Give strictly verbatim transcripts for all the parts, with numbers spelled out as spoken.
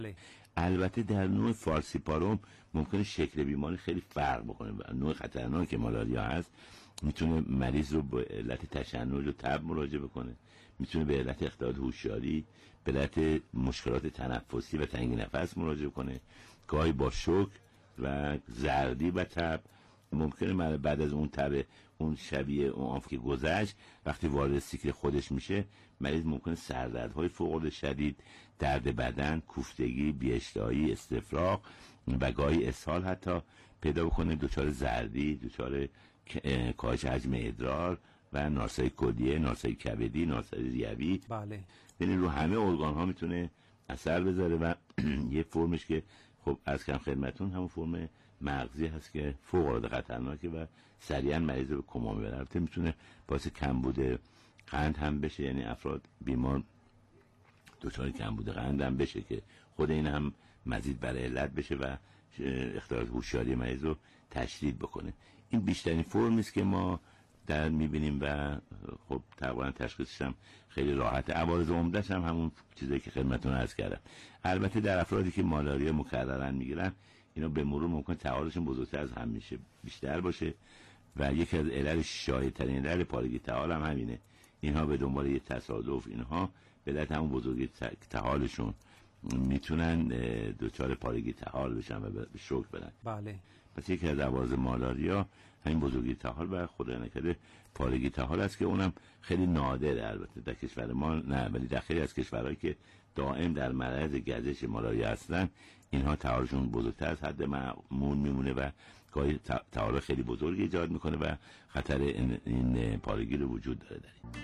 البته در نوع فالسیپارم ممکنه شکل بیماری خیلی فرق بکنه و نوع خطرناک که مالاریا هست میتونه مریض رو به علت تشنج و تب مراجعه بکنه، میتونه به علت اختلال هوشیاری، به علت مشکلات تنفسی و تنگی نفس مراجعه کنه، گاهی با شوک و زردی و تب. ممکنه بعد از اون تب اون شبیه اون آنف که گذشت وقتی وارد سیکل خودش میشه مریض ممکنه سردردهای فوق العاده شدید، درد بدن، کوفتگی، بی‌اشتهایی، استفراغ و گاهی اسهال حتی پیدا بکنه، دچار زردی، دچار کاهش حجم ادرار و نارسایی کلیه، نارسایی کبدی، نارسایی ریوی. بله. یعنی رو همه ارگان ها میتونه اثر بذاره و یه فرمش که خب از کم خدمتون همون فرم مغزی هست که فوق العاده خطرناکه و سریعا مریض رو به کما میبره. البته میتونه باعث کمبود قند هم بشه، یعنی افراد بیمار دچار کمبود قند هم بشه که خود این هم مزید بر علت بشه و اختلال هوشیاری مریض رو تشدید بکنه. این بیشترین فرمی است که ما در میبینیم و خب تقریبا تشخیصش هم خیلی راحته. عوارض عمده‌اش هم همون چیزایی که خدمتتون عرض کردم. البته در افرادی که مالاریا مکررن میگیرن اینا به مرور ممکن تعارضشون بزرگتر از همیشه بیشتر باشه و یکی از علل شایع‌ترین علل پاراگیتال هم همینه. اینها به دنبال یه تصادف اینها به علت همون بزرگی تحالشون میتونن دوچار پاراگیتال بشن و به شوک برن. بله. پس یکی از عوارض مالاریا همین بزرگی تحال و خدا نکرده پارگی تحال است که اونم خیلی نادره. البته در کشور ما نه، ولی در خیلی از کشورهایی که دائم در معرض گزش مالاریا هستن اینها تحالشون بزرگتر از حد معمول میمونه و گاهی تحال خیلی بزرگی ایجاد میکنه و خطر این, این پارگی رو وجود داره داریم.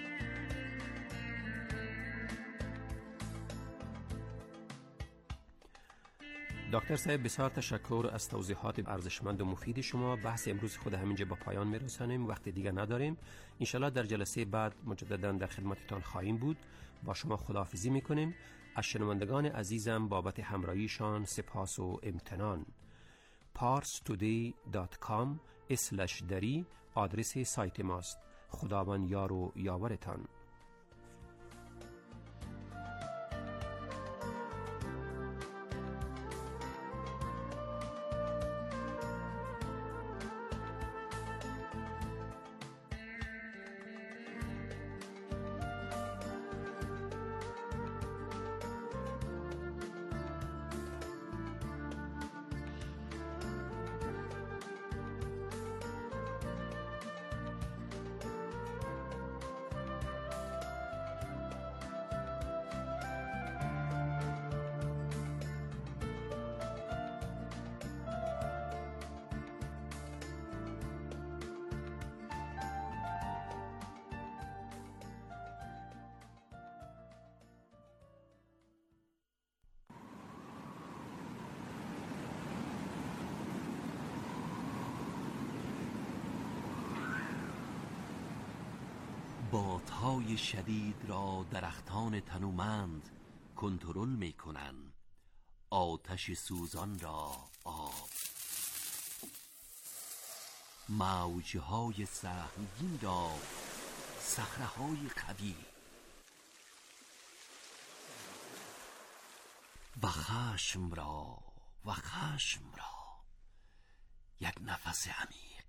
دکتر صاحب بسیار تشکر از توضیحات ارزشمند و مفید شما. بحث امروز خود همینجا با پایان میرسانیم، وقتی دیگه نداریم. انشالله در جلسه بعد مجددا در خدمتتان خواهیم بود. با شما خداحافظی میکنیم. از شنوندگان عزیزم بابت همراهیشان سپاس و امتنان. پارس تودی دات کام اسلش دری آدرس سایت ماست. خداوند یار و یاورتان. بادهای شدید را درختان تنومند کنترل می کنند، آتش سوزان را آب، موجهای سهمگین را صخره‌های قوی و خشم را و خشم را یک نفس عمیق.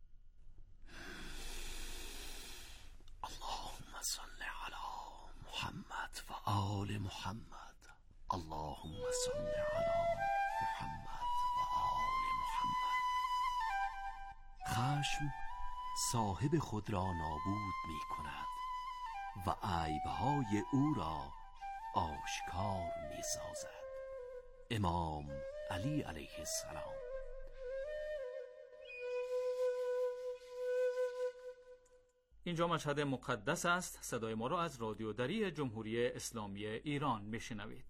اللهم صل علی محمد و آل محمد. اللهم صل علی محمد و آل محمد. خشم صاحب خود را نابود می کند و عیبهای او را آشکار می سازد. امام علی علیه السلام. اینجا مشهد مقدس است. صدای ما را از رادیو دری جمهوری اسلامی ایران میشنوید.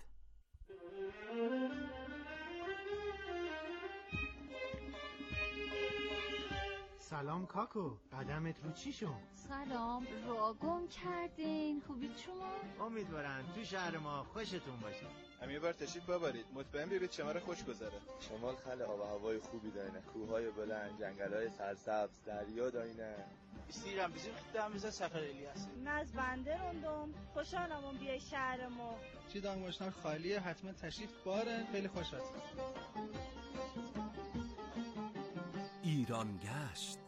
سلام کاکو، قدمت رو چی شد؟ سلام، را گم کردین. خوبید شما؟ امیدوارم تو شهر ما خوشتون باشه. هم یه بار تشریف ببرید، مطمئن بیارید شمال خوش گذره. شمال خیلی آب و هوای خوبی داره، کوههای بلند، جنگل‌های سرسبز، دریا داینه. İstəyirəm bizim xittəmizə səfər eləyəsin. Mən Bəndərondum. Xoşalım بیای شهر ما. چی دانگوشنار خالیه، حتما تشریف بارن. خیلی خوش هستم. ایران گشت.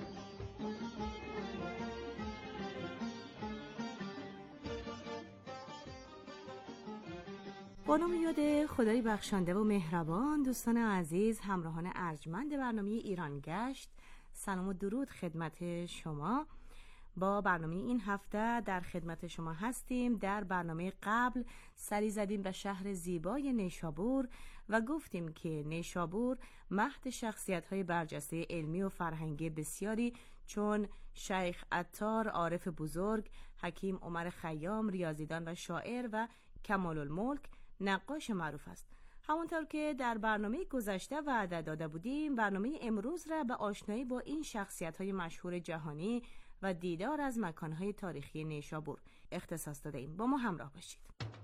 با نام یاد خدای بخشنده و مهربان، دوستان عزیز، همراهان ارجمند برنامه ایران گشت، سلام و درود خدمت شما. با برنامه این هفته در خدمت شما هستیم. در برنامه قبل سری زدیم به شهر زیبای نیشابور و گفتیم که نیشابور مهد شخصیت‌های برجسته علمی و فرهنگی بسیاری چون شیخ عطار عارف بزرگ، حکیم عمر خیام ریاضیدان و شاعر و کمال الملک نقاش معروف است. همانطور که در برنامه گذشته وعده داده بودیم، برنامه امروز را به آشنایی با این شخصیت‌های مشهور جهانی و دیدار از مکان‌های تاریخی نیشابور اختصاص داده ایم. با ما همراه باشید.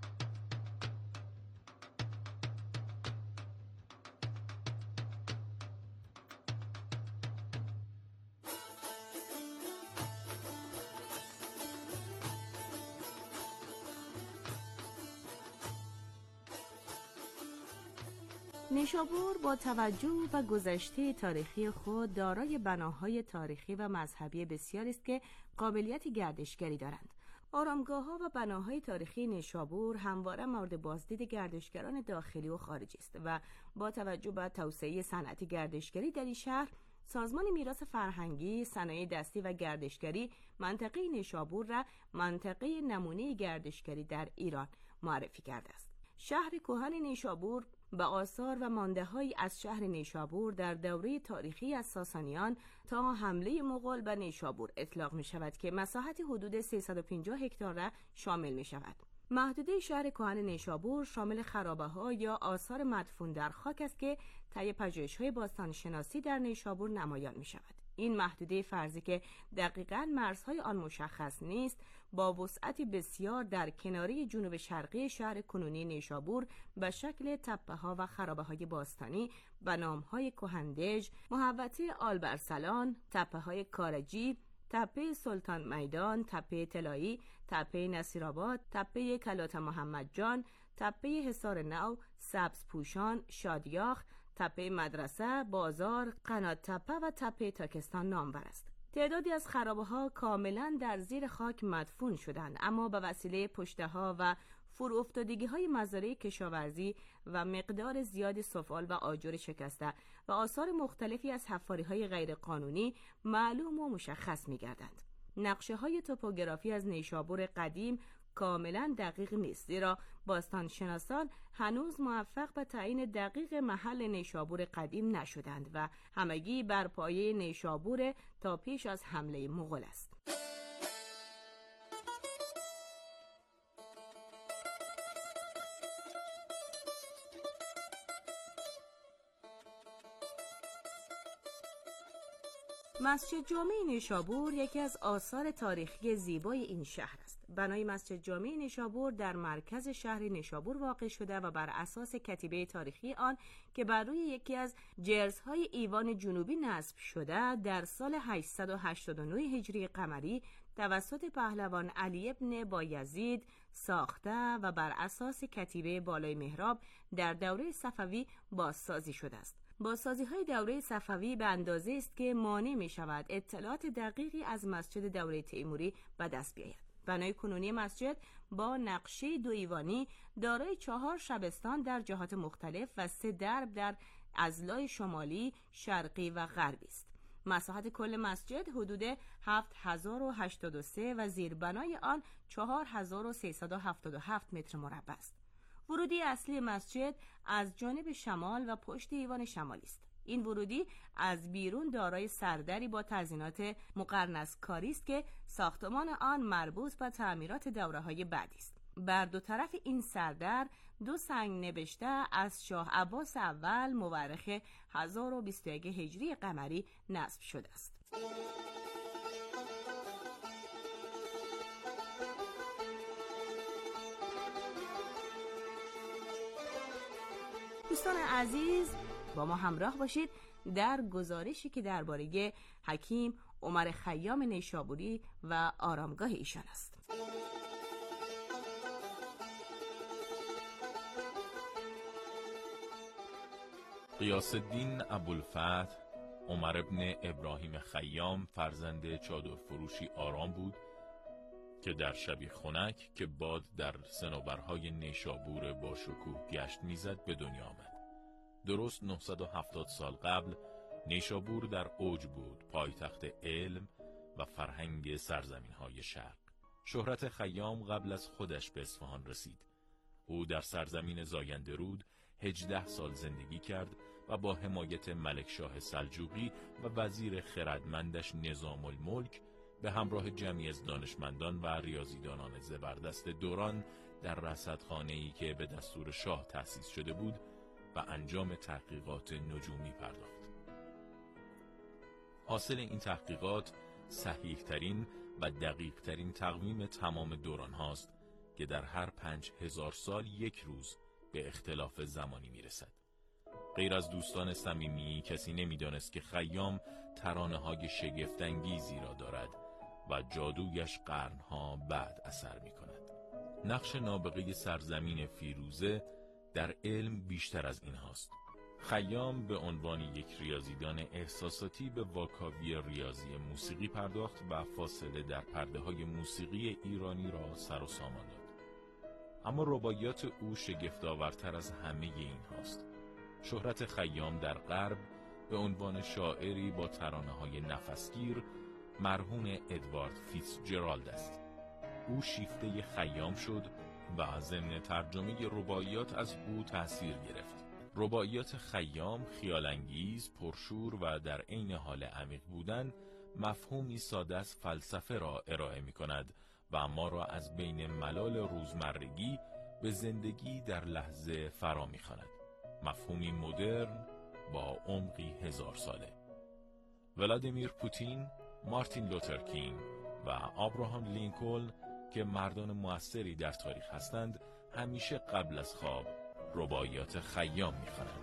نیشابور با توجه و گذشته تاریخی خود دارای بناهای تاریخی و مذهبی بسیاری است که قابلیت گردشگری دارند. آرامگاه‌ها و بناهای تاریخی نیشابور همواره مورد بازدید گردشگران داخلی و خارجی است و با توجه به توسعه صنعت گردشگری در این شهر، سازمان میراث فرهنگی، صنایع دستی و گردشگری منطقه نیشابور را منطقه نمونه گردشگری در ایران معرفی کرده است. شهر کهن نیشابور به آثار و مانده‌هایی از شهر نیشابور در دوره تاریخی از ساسانیان تا حمله مغول به نیشابور اطلاق می شود که مساحت حدود سیصد و پنجاه هکتار را شامل می شود. محدوده شهر کهن نیشابور شامل خرابه‌ها یا آثار مدفون در خاک است که طی پژوهش‌های باستانشناسی در نیشابور نمایان می شود. این محدوده فرضی که دقیقاً مرزهای آن مشخص نیست، با وسعتی بسیار در کناره جنوب شرقی شهر کنونی نیشابور به شکل تپه‌ها و خرابه‌های باستانی به نام‌های کهندج، محوطه آلبرسلان، تپه‌های کارجی، تپه سلطان میدان، تپه طلایی، تپه نصیرآباد، تپه کلات محمد جان، تپه حصار نو، سبز پوشان، شادیاخ، تپه مدرسه، بازار، قنات تپه و تپه تاکستان نامور است. تعدادی از خرابه‌ها کاملا در زیر خاک مدفون شدند، اما به وسیله پشته‌ها و فرو افتادگی‌های مزارع کشاورزی و مقدار زیادی سفال و آجر شکسته و آثار مختلفی از حفاری‌های غیرقانونی معلوم و مشخص می‌گردند. نقشه‌های توپوگرافی از نیشابور قدیم کاملا دقیق نیست، زیرا باستانشناسان هنوز موفق به تعیین دقیق محل نیشابور قدیم نشدند و همگی بر پایه نیشابور تا پیش از حمله مغول است. مسجد جامع نیشابور یکی از آثار تاریخی زیبای این شهر است. بنای مسجد جامع نیشابور در مرکز شهر نیشابور واقع شده و بر اساس کتیبه تاریخی آن که بر روی یکی از جرزهای ایوان جنوبی نصب شده در سال هشتصد و هشتاد و نه هجری قمری توسط پهلوان علی ابن بایزید ساخته و بر اساس کتیبه بالای محراب در دوره صفوی بازسازی شده است. بازسازی‌های دوره صفوی به اندازه است که مانع می‌شود اطلاعات دقیقی از مسجد دوره تیموری به دست بیاید. بنای کنونی مسجد با نقشه دو ایوانی دارای چهار شبستان در جهات مختلف و سه درب در اضلاع شمالی، شرقی و غربی است. مساحت کل مسجد حدود هفت هزار و هشتاد و سه و زیربنای آن چهار هزار و سیصد و هفتاد و هفت متر مربع است. ورودی اصلی مسجد از جانب شمال و پشت ایوان شمالی است. این ورودی از بیرون دارای سردری با تزیینات مقرنس‌کاری است که ساختمان آن مربوط به تعمیرات دوره‌های بعدی است. بر دو طرف این سردر دو سنگ نبشته از شاه عباس اول مورخ هزار و بیست و یک هجری قمری نصب شده است. دوستان عزیز، با ما همراه باشید در گزارشی که درباره حکیم عمر خیام نیشابوری و آرامگاه ایشان است. غیاث الدین ابوالفتح عمر ابن ابراهیم خیام فرزند چادر فروشی آرام بود که در شبی خنک که باد در صنوبرهای نیشابور با شکوه گشت میزد به دنیا آمد. درست نهصد و هفتاد سال قبل نیشابور در اوج بود، پایتخت علم و فرهنگ سرزمین‌های شرق. شهرت خیام قبل از خودش به اصفهان رسید. او در سرزمین زاینده‌رود هجده سال زندگی کرد و با حمایت ملکشاه سلجوقی و وزیر خردمندش نظام الملک به همراه جمعی از دانشمندان و ریاضیدانان زبردست دوران در رصدخانه‌ای که به دستور شاه تأسیس شده بود و انجام تحقیقات نجومی پرداخت. حاصل این تحقیقات صحیح ترین و دقیق ترین تقویم تمام دوران هاست که در هر پنج هزار سال یک روز به اختلاف زمانی میرسد. غیر از دوستان صمیمی کسی نمیدانست که خیام ترانه‌های شگفت‌انگیزی را دارد و جادویش قرنها بعد اثر می‌کند. نقش نابغه سرزمین فیروزه در علم بیشتر از این هاست. خیام به عنوان یک ریاضیدان احساساتی به واکاوی ریاضی موسیقی پرداخت و فاصله در پرده‌های موسیقی ایرانی را سر و سامان داد. اما رباعیات او شگفت‌آورتر از همه این هاست. شهرت خیام در غرب به عنوان شاعری با ترانه‌های نفسگیر مرهون ادوارد فیتزجرالد است. او شیفته خیام شد و ضمن ترجمه رباعیات از او تأثیر گرفت. رباعیات خیام خیال‌انگیز، پرشور و در عین حال عمیق بودن، مفهومی ساده از فلسفه را ارائه می‌کند و ما را از بین ملال روزمرگی به زندگی در لحظه فرا می‌خواند. مفهومی مدرن با عمقی هزار ساله. ولادیمیر پوتین، مارتین لوتر کینگ و آبراهام لینکلن که مردان موثری در تاریخ هستند، همیشه قبل از خواب رباعیات خیام می‌خوانند.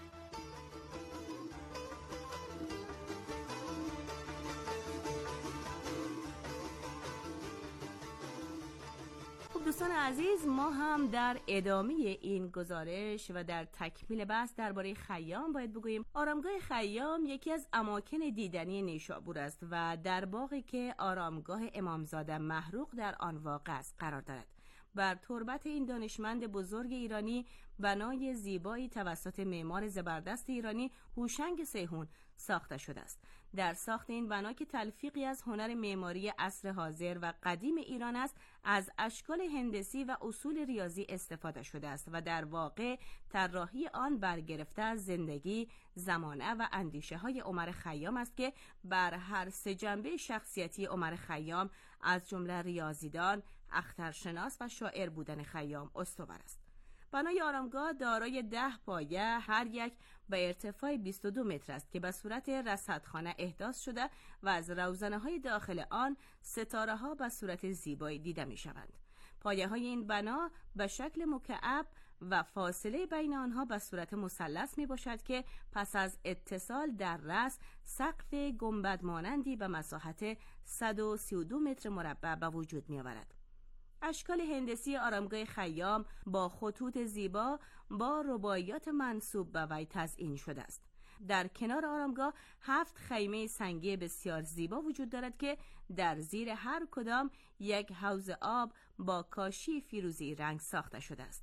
دوستان عزیز، ما هم در ادامه این گزارش و در تکمیل بحث درباره خیام باید بگوییم آرامگاه خیام یکی از اماکن دیدنی نیشابور است و در باغی که آرامگاه امامزاده محروق در آن واقع است قرار دارد. بر تربت این دانشمند بزرگ ایرانی بنای زیبایی توسط معمار زبردست ایرانی هوشنگ سیحون ساخته شده است. در ساخت این بنا که تلفیقی از هنر معماری عصر حاضر و قدیم ایران است، از اشکال هندسی و اصول ریاضی استفاده شده است و در واقع طراحی آن برگرفته از زندگی، زمانه و اندیشه های عمر خیام است که بر هر سه جنبه شخصیتی عمر خیام از جمله ریاضیدان، اخترشناس و شاعر بودن خیام استوار است. بنای آرامگاه دارای ده پایه هر یک به ارتفاع بیست و دو متر است که به صورت رصدخانه احداث شده و از روزنه های داخل آن ستاره ها به صورت زیبایی دیده می شوند. پایه های این بنا به شکل مکعب و فاصله بین آنها به صورت مثلث می باشد که پس از اتصال در رأس سقف گنبد مانندی به مساحت صد و سی و دو متر مربع به وجود می آورد. اشکال هندسی آرامگاه خیام با خطوط زیبا با رباعیات منسوب به وی تزیین شده است. در کنار آرامگاه هفت خیمه سنگی بسیار زیبا وجود دارد که در زیر هر کدام یک حوض آب با کاشی فیروزی رنگ ساخته شده است.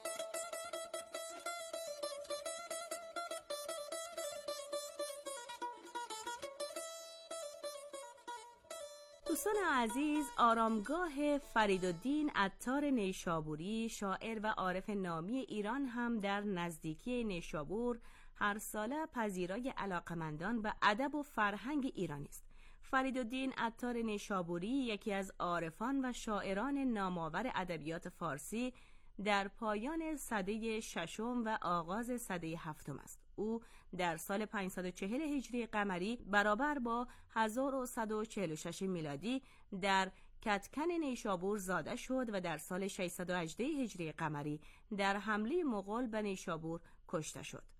دوستان عزیز، آرامگاه فریدالدین عطار نیشابوری، شاعر و عارف نامی ایران هم در نزدیکی نیشابور هر ساله پذیرای علاقمندان به ادب و فرهنگ ایرانی است. فریدالدین عطار نیشابوری یکی از عارفان و شاعران نامآور ادبیات فارسی در پایان سده ششم و آغاز سده هفتم است. او در سال پانصد و چهل هجری قمری برابر با هزار و صد و چهل و شش میلادی در کتکن نیشابور زاده شد و در سال ششصد و هجده هجری قمری در حمله مغول به نیشابور کشته شد.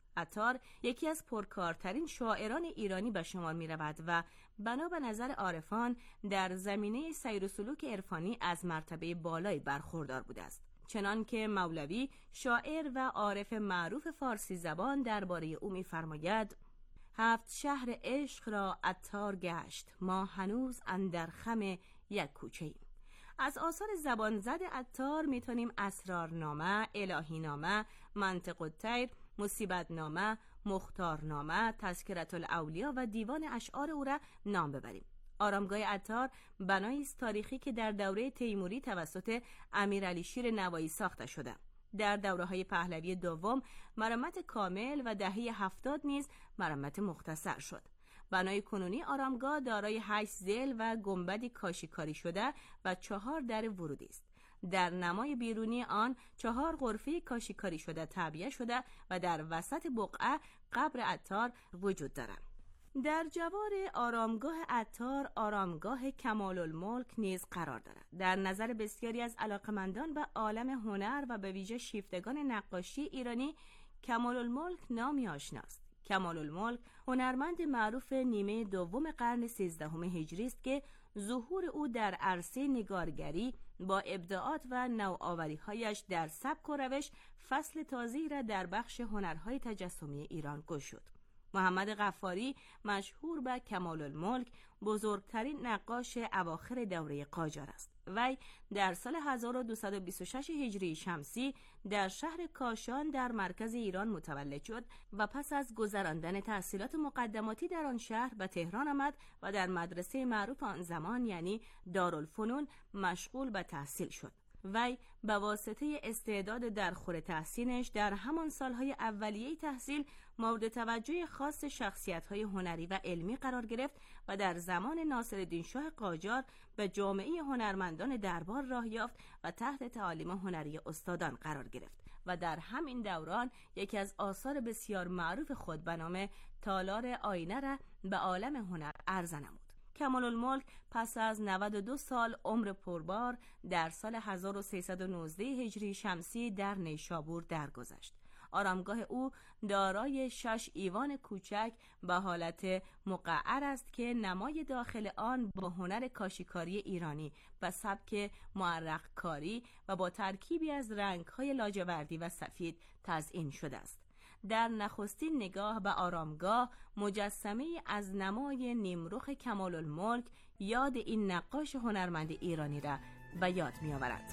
عطار یکی از پرکارترین شاعران ایرانی به شمار می رود و بنا به نظر عارفان در زمینه سیر و سلوک عرفانی از مرتبه بالایی برخوردار بوده است. چنان که مولوی شاعر و عارف معروف فارسی زبان درباره او می‌فرماید: هفت شهر عشق را عطار گشت، ما هنوز اندر خم یک کوچه ایم. از آثار زبان زد عطار میتونیم اسرارنامه، الهینامه، منطق الطیر، مصیبتنامه، مختارنامه، تذکرة الاولیا و دیوان اشعار او را نام ببریم. آرامگاه عطار بنایی است تاریخی که در دوره تیموری توسط امیرعلی شیر نوایی ساخته شده. در دوره‌های پهلوی دوم مرمت کامل و دهه هفتاد نیز مرمت مختصر شد. بنای کنونی آرامگاه دارای هشت ضلع و گنبدی کاشیکاری شده و چهار در ورودی است. در نمای بیرونی آن چهار غرفه کاشیکاری شده تعبیه شده و در وسط بقعه قبر عطار وجود دارد. در جوار آرامگاه عطار آرامگاه کمال الملک نیز قرار دارد. در نظر بسیاری از علاقمندان به عالم هنر و به ویژه شیفتگان نقاشی ایرانی کمال الملک نامی آشناست. کمال الملک هنرمند معروف نیمه دوم قرن سیزدهم هجری است که ظهور او در عرصه نگارگری با ابداعات و نوآوری‌هایش در سبک و روش فصل تازه‌ای را در بخش هنرهای تجسمی ایران گشود. محمد غفاری مشهور به کمال الملک بزرگترین نقاش اواخر دوره قاجار است. وی در سال هزار و دویست و بیست و شش هجری شمسی در شهر کاشان در مرکز ایران متولد شد و پس از گذراندن تحصیلات مقدماتی در آن شهر به تهران آمد و در مدرسه معروف آن زمان یعنی دارالفنون مشغول به تحصیل شد. وی به واسطه استعداد درخور تحسینش در همان سالهای اولیه تحصیل مورد توجه خاص شخصیت‌های هنری و علمی قرار گرفت و در زمان ناصرالدین شاه قاجار به جامعه هنرمندان دربار راه یافت و تحت تعالیم هنری استادان قرار گرفت و در همین دوران یکی از آثار بسیار معروف خود به نام تالار آینه را به عالم هنر عرضه نمود. کمال الملک پس از نود و دو سال عمر پربار در سال هزار و سیصد و نوزده هجری شمسی در نیشابور درگذشت. آرامگاه او دارای شش ایوان کوچک به حالت مقعر است که نمای داخل آن با هنر کاشیکاری ایرانی و سبک معرق کاری و با ترکیبی از رنگ‌های لاجوردی و سفید تزیین شده است. در نخستین نگاه به آرامگاه مجسمه از نمای نیمرخ کمال الملک یاد این نقاش هنرمند ایرانی را به یاد می آورد.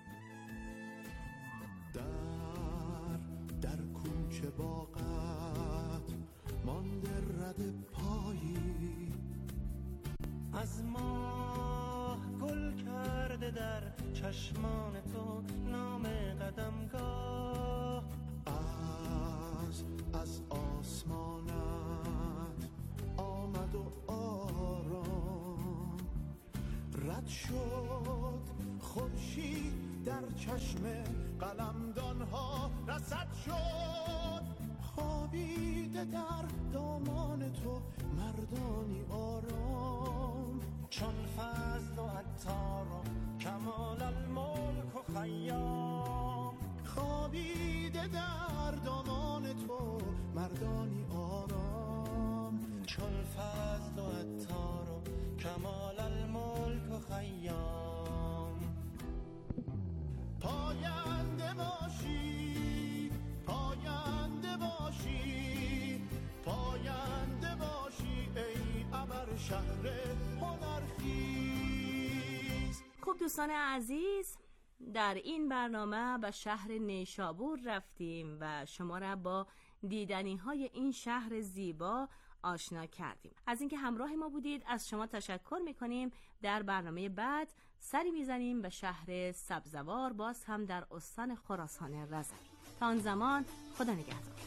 در در کوچه باغت مانده رد پایی از ماه گل کرده در چشمان تو نام قدمگاه از آسمانت آمد و آرام رد شد خورشید در چشم قلمدانها رصد شد خوابیده در دامان تو مردانی آرام چون فضل و عطار و کمال الملک و خیام خوابیده در دامان تو مردانی آرام چون فضل و عطار و کمال الملک و خیام پاینده باشی پاینده باشی پاینده باشی ای ابر شهر هنرخیز. خب دوستان عزیز، در این برنامه به شهر نیشابور رفتیم و شما را با دیدنی های این شهر زیبا آشنا کردیم. از اینکه همراه ما بودید از شما تشکر میکنیم. در برنامه بعد سری میزنیم به شهر سبزوار، باز هم در استان خراسان رضوی. تا آن زمان خدا نگهدار.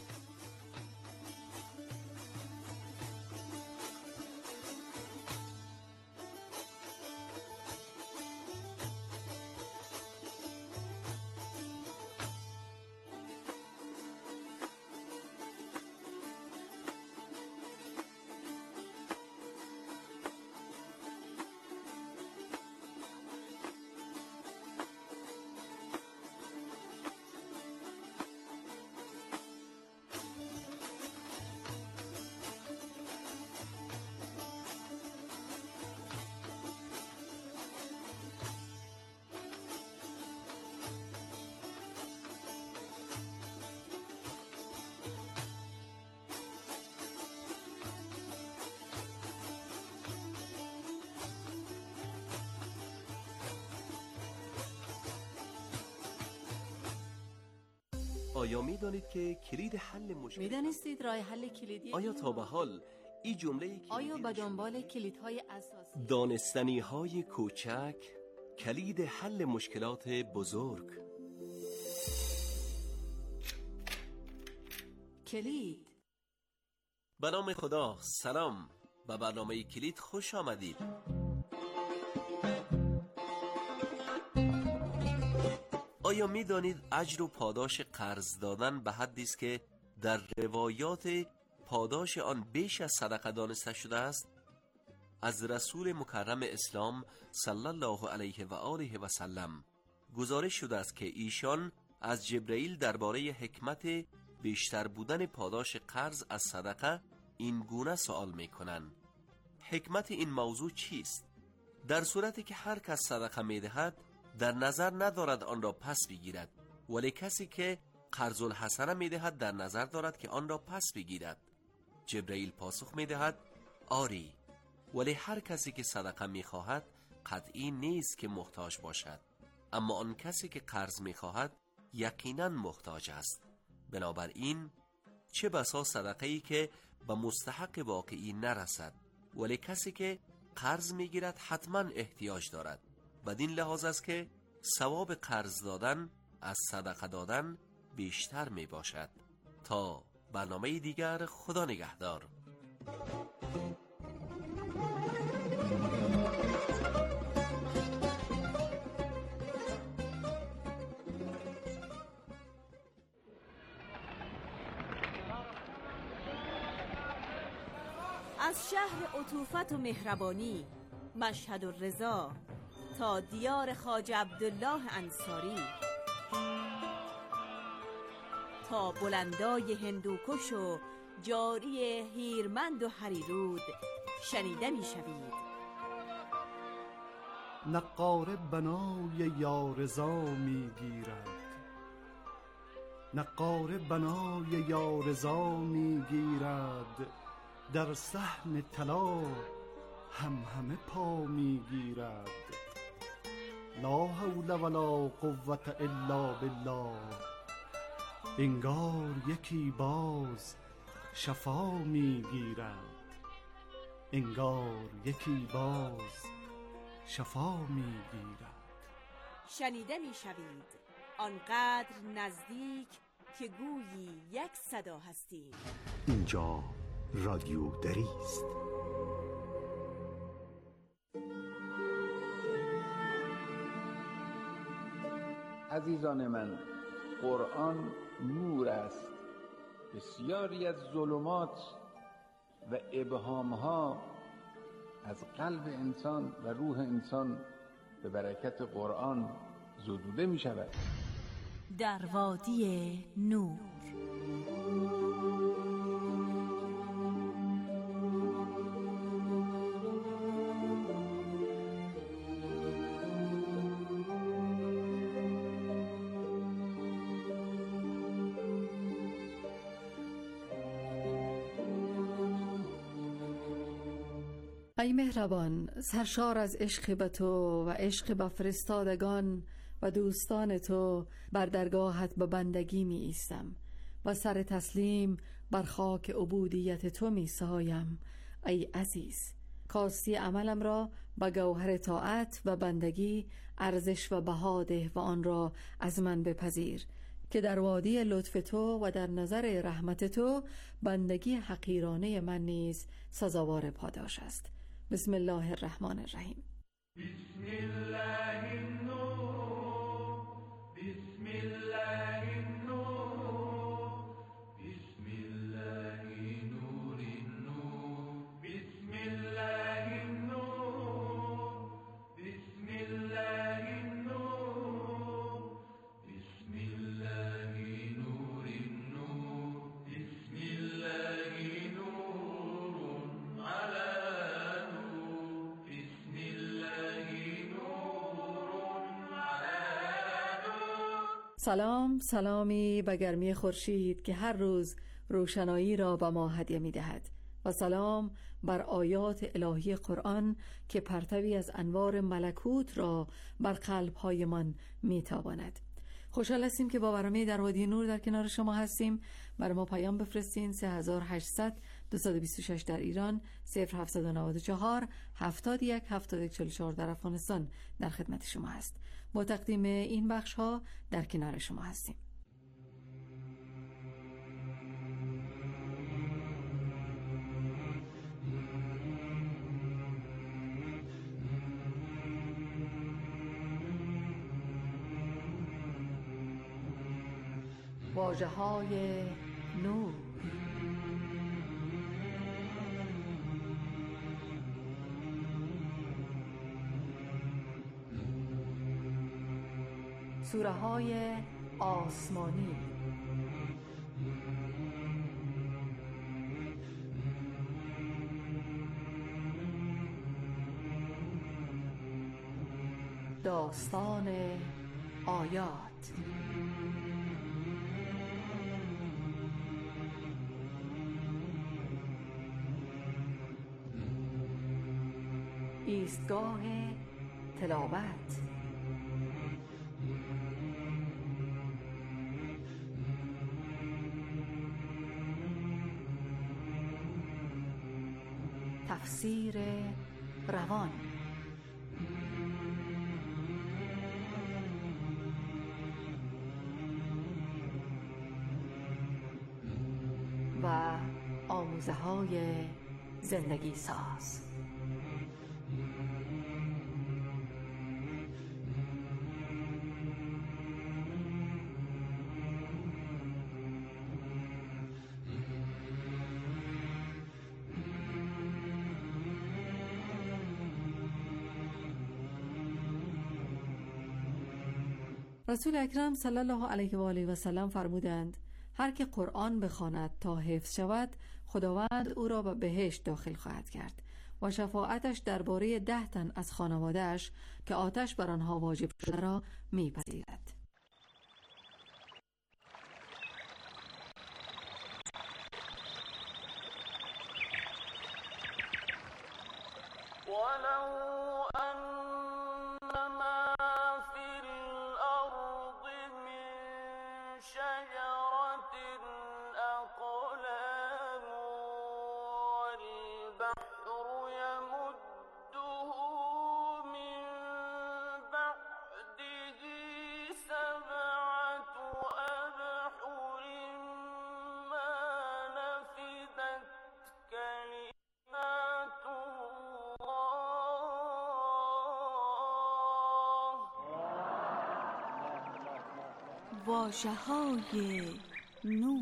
آیا می دانید که کلید حل مشکل می دانستید راه حل کلیدی؟ آیا تا به حال این جمله آیا به دنبال کلیدهای اساسی دانستنی های کوچک کلید حل مشکلات بزرگ؟ کلید. به نام خدا. سلام، به برنامه کلید خوش آمدید. آیا می دانید اجر و پاداش قرض دادن به حدی است که در روایات پاداش آن بیش از صدقه دانسته شده است؟ از رسول مکرم اسلام صلی الله علیه و آله و سلم گزارش شده است که ایشان از جبرئیل درباره حکمت بیشتر بودن پاداش قرض از صدقه این گونه سوال می کنند: حکمت این موضوع چیست؟ در صورتی که هر کس صدقه می دهد در نظر ندارد آن را پس بگیرد، ولی کسی که قرض الحسنه می دهد در نظر دارد که آن را پس بگیرد. جبرئیل پاسخ می دهد: آری، ولی هر کسی که صدقه می خواهد قطعی نیست که محتاج باشد، اما آن کسی که قرض می خواهد یقینا محتاج است. بنابراین چه بسا صدقه‌ای که به مستحق واقعی نرسد، ولی کسی که قرض می گیرد حتما احتیاج دارد. بدین لحاظ است که ثواب قرض دادن از صدقه دادن بیشتر می باشد. تا برنامه دیگر، خدا نگهدار. از شهر عطوفت و مهربانی مشهد الرضا تا دیار خواجه عبدالله انصاری، تا بلندای هندوکش و جاری هیرمند و هریرود شنیده می شوید. نقاره بنای یارضا می گیرد، نقاره بنای یارضا می گیرد، در صحن طلا هم همه پا می گیرد. لا حول ولا قوة الا بالله، انگار یکی باز شفا می گیرد، انگار یکی باز شفا می گیرد. شنیده می شوید، آنقدر نزدیک که گویی یک صدا هستید. اینجا رادیو دری است. عزیزان من، قرآن نور است. بسیاری از ظلمات و ابهامها از قلب انسان و روح انسان به برکت قرآن زدوده می شود. در وادی نور. ای مهربان، سرشار از عشق به تو و عشق به فرستادگان و دوستان تو، بر درگاهت به بندگی می ایستم و سر تسلیم بر خاک عبودیت تو می سایم. ای عزیز، کاستی عملم را به گوهر طاعت و بندگی ارزش و بها ده و آن را از من بپذیر که در وادی لطف تو و در نظر رحمت تو بندگی حقیرانه من نیز سزاوار پاداش است. بسم الله الرحمن الرحیم. بسم الله النور، بسم الله النور، بسم الله نور النور، بسم الله النور، بسم الله النور، بسم الله نور النور، بسم الله نور على سلام، سلامی به گرمی خورشید که هر روز روشنایی را به ما هدیه می دهد و سلام بر آیات الهی قرآن که پرتوی از انوار ملکوت را بر قلب‌های من می تاباند. خوشحال هستیم که با برنامه در وادی نور در کنار شما هستیم. برای ما پیام بفرستین سه هزار و هشتصد دویست و بیست و شش در ایران، صفر هفتصد و نود و چهار هفتاد و یک هفتاد و یک چهل و چهار در افغانستان در خدمت شما هست. با تقدیم این بخش ها در کنار شما هستیم. واژه‌های نور. سوره‌های آسمانی. داستان آیات. ایستگاه تلاوت. تفسیر روان. و آموزه‌های زندگی ساز. رسول اکرم صلی الله علیه و آله و سلم فرمودند هر که قرآن بخواند تا حفظ شود، خداوند او را به بهشت داخل خواهد کرد و شفاعتش درباره ده تن از خانواده‌اش که آتش بر آنها واجب شده را می‌پذیرد. واژه‌های نور.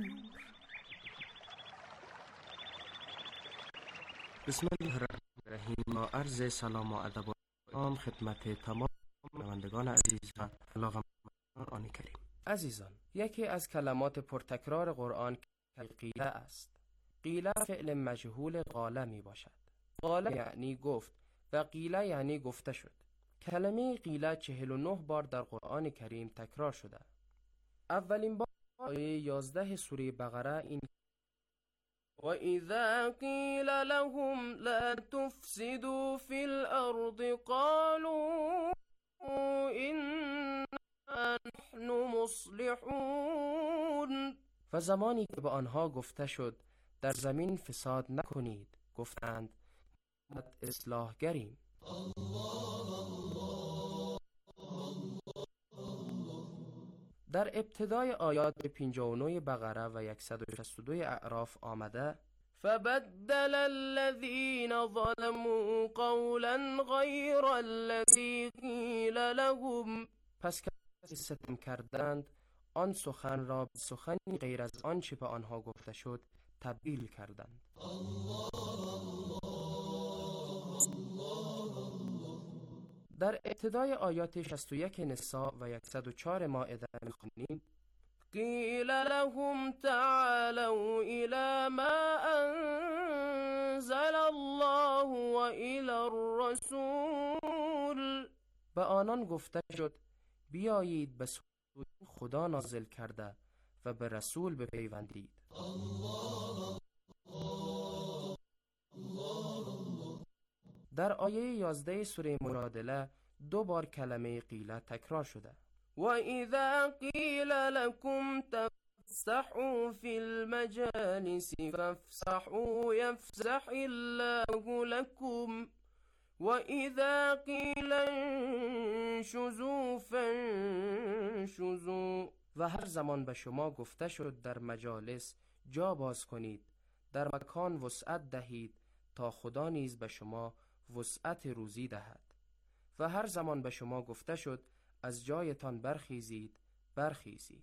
بسم الله الرحمن الرحیم. ما عرض سلام و ادب و احترام خدمت تمام شنوندگان عزیز و علاقه‌مندان قرآن کریم. عزیزان، یکی از کلمات پرتکرار قرآن قیله است. قیله فعل مجهول قاله می باشد. قاله یعنی گفت و قیله یعنی گفته شد. کلمه قیله چهل و نه بار در قرآن کریم تکرار شده. اولین بار آیه یازده سوره بقره این و اذا قیل لهم لا تفسدوا فی الارض قالوا إنا نحن مصلحون. و زمانی که به آنها گفته شد در زمین فساد نکنید، گفتند ما اصلاحگریم. در ابتدای آیات پنجاه و نه بقره و صد و شصت و دو اعراف آمده فبدل الذين ظلموا قولا غیر الذي قیل لهم. پس کسی ستم کردند آن سخن را به سخنی غیر از آنچه به آنها گفته شد تبدیل کردند. در ابتدای آیات شصت و یک نساء و صد و چهار مائده می‌خوانیم قیل لهم تعالوا الى ما انزل الله و الى الرسول. به آنان گفته شد بیایید به سوی خدا نازل کرده و به رسول بپیوندید. در آیه یازده سوره مجادله دو بار کلمه قیله تکرار شده. وإذا قيل لكم تفسحوا في المجالس فافسحوا يفسح الله لكم وإذا قيل انشزوا فانشزوا. و هر زمان به شما گفته شد در مجالس جا باز کنید، در مکان وسعت دهید تا خدا نیز به شما وسعت روزی دهد. و هر زمان به شما گفته شد از جایتان برخیزید برخیزید.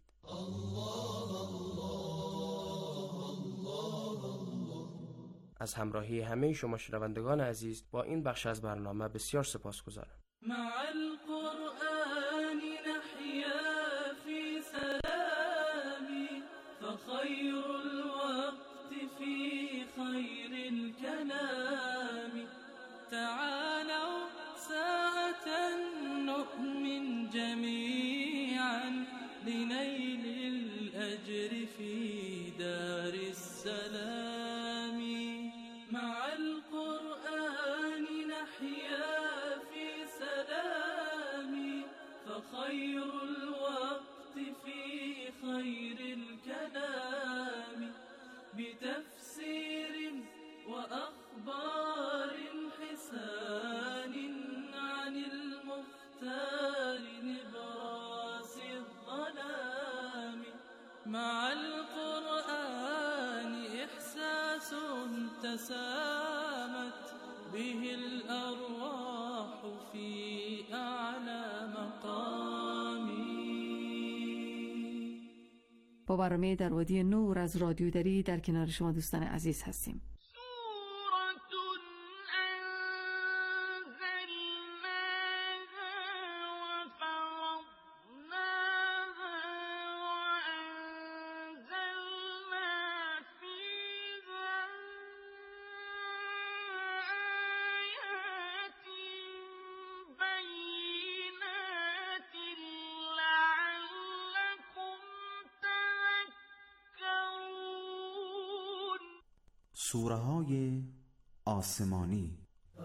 از همراهی همه شما شنوندگان عزیز با این بخش از برنامه بسیار سپاسگزارم. مع القرآن نحيا في سلام فخير الوقت في خير الكلام. تعالوا ساعة نؤمن جميعا لنيل الأجر في دار السلام. مع القرآن نحيا في سلام فخير الوقت في خير الكلام. بتفسير وأخبار حسان عن المختار نبراس الظلام. مع القرآن إحساس تسامت به الأرواح في أعلى مقام. با برنامه در وادی نور از رادیو دری در کنار شما دوستان عزیز هستیم. سوره های آسمانی.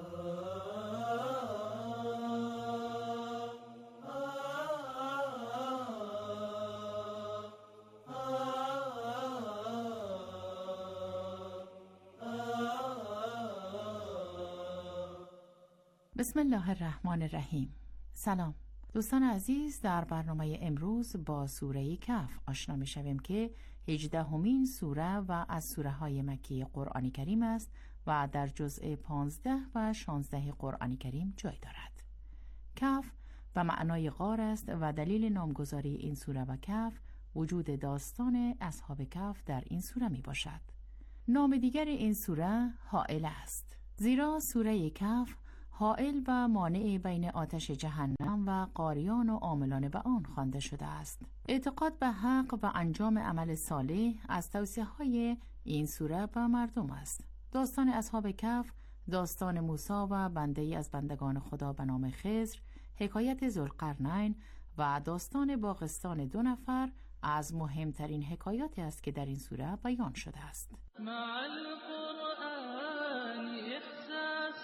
بسم الله الرحمن الرحیم. سلام دوستان عزیز، در برنامه امروز با سوره کهف آشنا می شویم که هجدهمین سوره و از سوره های مکی قرآن کریم است و در جزء پانزده و شانزده قرآن کریم جای دارد. کهف به معنای غار است و دلیل نامگذاری این سوره و کهف وجود داستان اصحاب کهف در این سوره می باشد. نام دیگر این سوره حائل است، زیرا سوره کهف حائل و مانع بین آتش جهنم و قاریان و عاملان به آن خوانده شده است. اعتقاد به حق و انجام عمل صالح از توصیه های این سوره به مردم است. داستان اصحاب کهف داستان موسی و بنده ای از بندگان خدا به نام خضر، حکایت ذوالقرنین و داستان باغستان دو نفر از مهمترین حکایاتی است که در این سوره بیان شده است. مع القرآن إحساس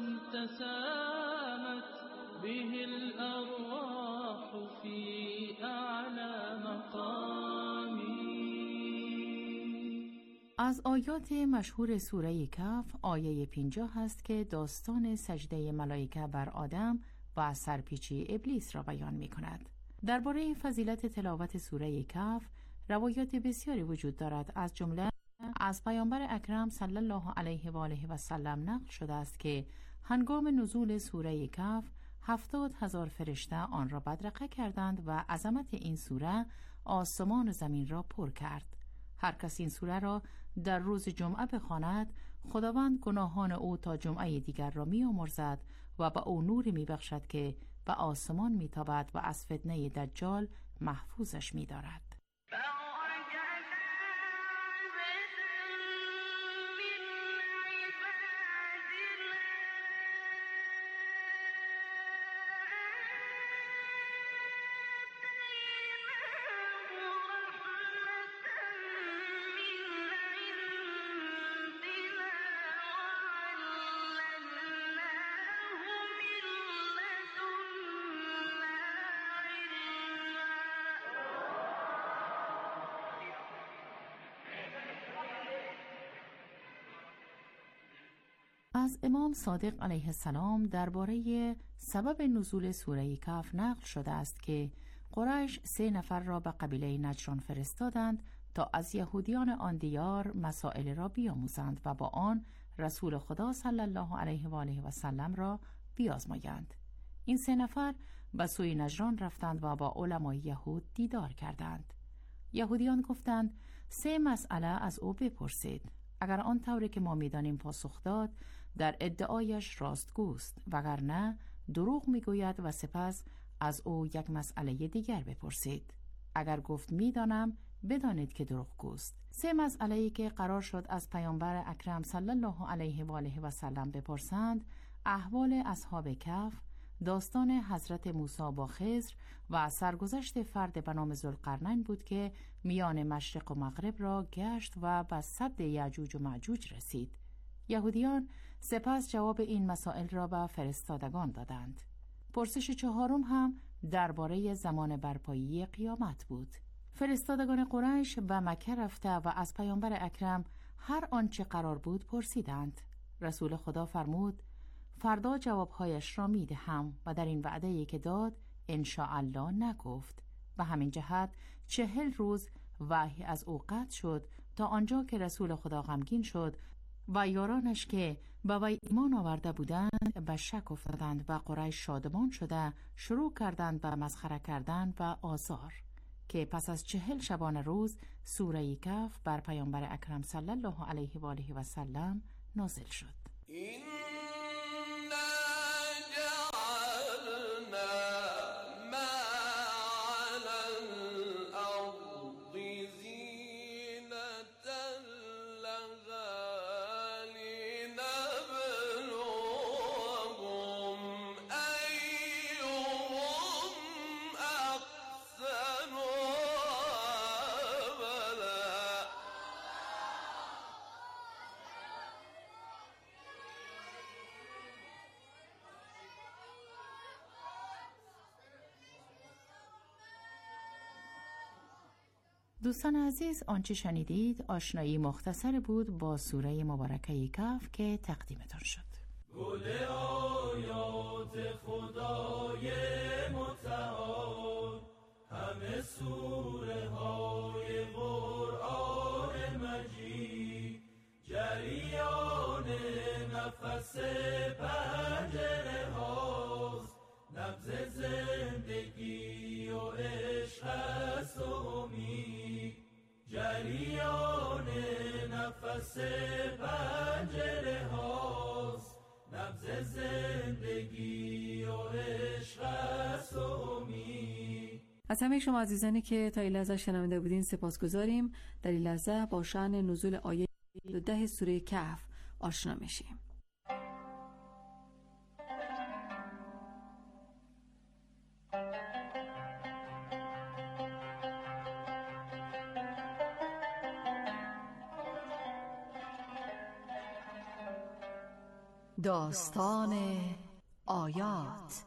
تسامت به الأرواح في أعلى مقام. از آیات مشهور سوره کهف آیه پنجاه است که داستان سجده ملائکه بر آدم و سرپیچی ابلیس را بیان می کند. درباره فضیلت تلاوت سوره کهف روایات بسیاری وجود دارد. از جمله از پیامبر اکرم صلی الله علیه و آله و سلم نقل شده است که هنگام نزول سوره کهف هفتاد هزار فرشته آن را بدرقه کردند و عظمت این سوره آسمان و زمین را پر کرد. هر کس این سوره را در روز جمعه بخواند، خداوند گناهان او تا جمعه دیگر را می‌آمرزد و به او نوری می‌بخشد که به آسمان می‌تابد و از فتنه دجال محفوظش می‌دارد. از امام صادق علیه السلام درباره سبب نزول سوره کهف نقل شده است که قریش سه نفر را به قبیله نجران فرستادند تا از یهودیان آن دیار مسائل را بیاموزند و با آن رسول خدا صلی الله علیه و آله و سلم را بیازمایند. این سه نفر به سوی نجران رفتند و با علمای یهود دیدار کردند. یهودیان گفتند سه مسئله از او بپرسید. اگر آن طوری که ما می‌دانیم پاسخ داد، در ادعایش راستگوست، وگرنه دروغ میگوید و سپس از او یک مسئله دیگر بپرسید. اگر گفت میدانم، بدانید که دروغگوست. سه مسئله‌ای که قرار شد از پیامبر اکرم صلی الله علیه و آله و سلم بپرسند، احوال اصحاب کهف، داستان حضرت موسی با خضر و سرگذشت فرد به نام ذوالقرنین بود که میان مشرق و مغرب را گشت و به سد یأجوج و مأجوج رسید. یهودیان سپس جواب این مسائل را به فرستادگان دادند. پرسش چهارم هم درباره زمان برپایی قیامت بود. فرستادگان قریش به مکه رفته و از پیامبر اکرم هر آنچه قرار بود پرسیدند. رسول خدا فرمود فردا جوابهایش را می دهم و در این وعده‌ای که داد انشاءالله نگفت. به همین جهت چهل روز وحی از او قطع شد تا آنجا که رسول خدا غمگین شد و یارانش که به وی ایمان آورده بودند به شک افتادند و قریش شادمان شده شروع کردند به مسخره کردن و آزار، که پس از چهل شبانه روز سوره کهف بر پیامبر اکرم صلی الله علیه و آله و سلم نازل شد. دوستان عزیز، آنچه شنیدید آشنایی مختصر بود با سوره مبارکه کهف که تقدیمتان شد. گل آیات خدای متعال، همه سوره های قرآن مجید، جریان نفس پنجره هاست، نبض زندگی و عشق است و امید، جریان نفس پنجره هاست، نبض زندگی و عشق است و امید. از همه شما عزیزانی که تا این لحظه شنونده بودین سپاسگزاریم. در این لحظه با شأن نزول آیه ده سوره کهف آشنا میشیم. داستان آیات.